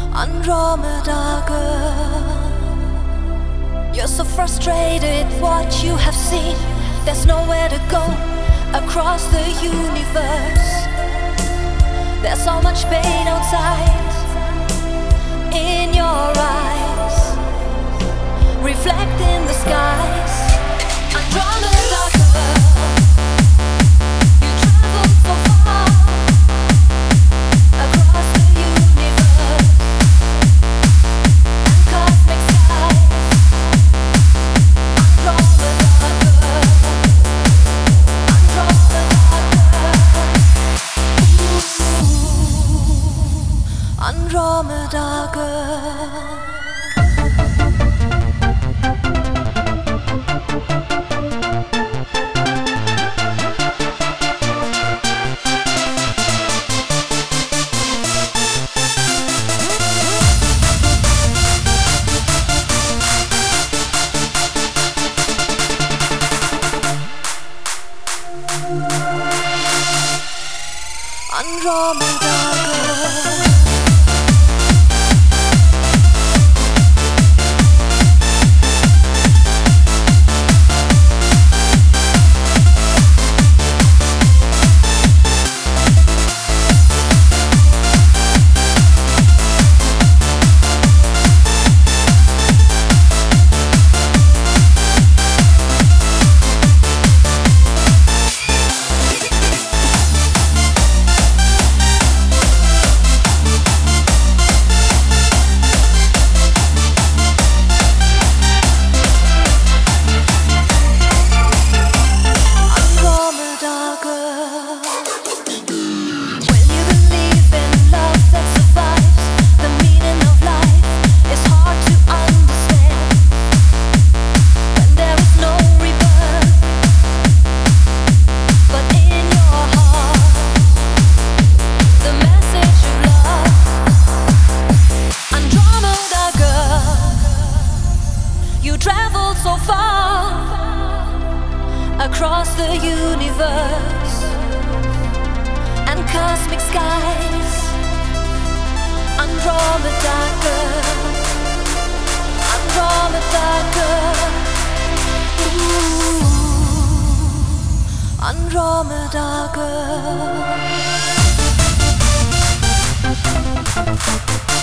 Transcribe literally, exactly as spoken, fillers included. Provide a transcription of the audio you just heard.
Andromeda girl, you're so frustrated what you have seen. There's nowhere to go across the universe. There's so much pain outside in your eyes, reflect in the skies. Andromeda girl, you travel so far across the universe and cosmic skies. Andromeda girl, Andromeda girl, Ooh, Andromeda girl. Andromeda girl. So far across the universe and cosmic skies. Andromeda girl, Andromeda girl, Ooh, Andromeda girl.